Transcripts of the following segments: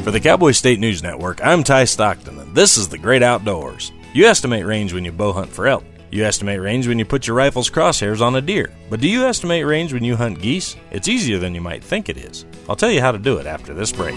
For the Cowboy State News Network, I'm Ty Stockton, and this is The Great Outdoors. You estimate range when you bow hunt for elk. You estimate range when you put your rifle's crosshairs on a deer. But do you estimate range when you hunt geese? It's easier than you might think it is. I'll tell you how to do it after this break.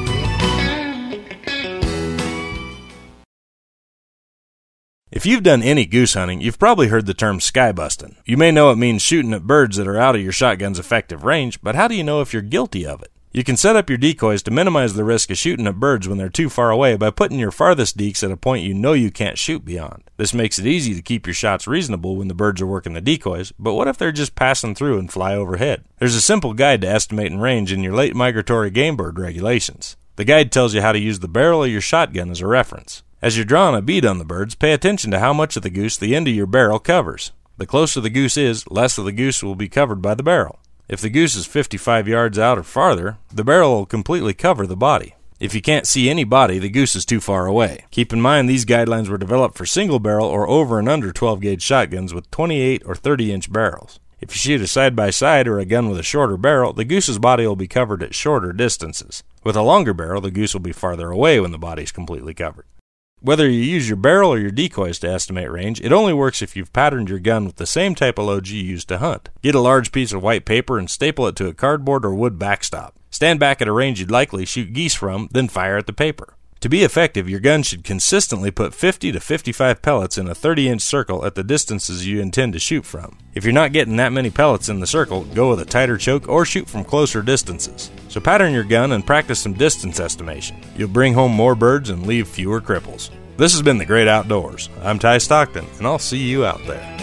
If you've done any goose hunting, you've probably heard the term skybusting. You may know it means shooting at birds that are out of your shotgun's effective range, but how do you know if you're guilty of it? You can set up your decoys to minimize the risk of shooting at birds when they're too far away by putting your farthest deeks at a point you know you can't shoot beyond. This makes it easy to keep your shots reasonable when the birds are working the decoys, but what if they're just passing through and fly overhead? There's a simple guide to estimating range in your late migratory game bird regulations. The guide tells you how to use the barrel of your shotgun as a reference. As you're drawing a bead on the birds, pay attention to how much of the goose the end of your barrel covers. The closer the goose is, less of the goose will be covered by the barrel. If the goose is 55 yards out or farther, the barrel will completely cover the body. If you can't see any body, the goose is too far away. Keep in mind these guidelines were developed for single barrel or over and under 12-gauge shotguns with 28 or 30-inch barrels. If you shoot a side-by-side or a gun with a shorter barrel, the goose's body will be covered at shorter distances. With a longer barrel, the goose will be farther away when the body is completely covered. Whether you use your barrel or your decoys to estimate range, it only works if you've patterned your gun with the same type of loads you use to hunt. Get a large piece of white paper and staple it to a cardboard or wood backstop. Stand back at a range you'd likely shoot geese from, then fire at the paper. To be effective, your gun should consistently put 50 to 55 pellets in a 30-inch circle at the distances you intend to shoot from. If you're not getting that many pellets in the circle, go with a tighter choke or shoot from closer distances. So pattern your gun and practice some distance estimation. You'll bring home more birds and leave fewer cripples. This has been The Great Outdoors. I'm Ty Stockton, and I'll see you out there.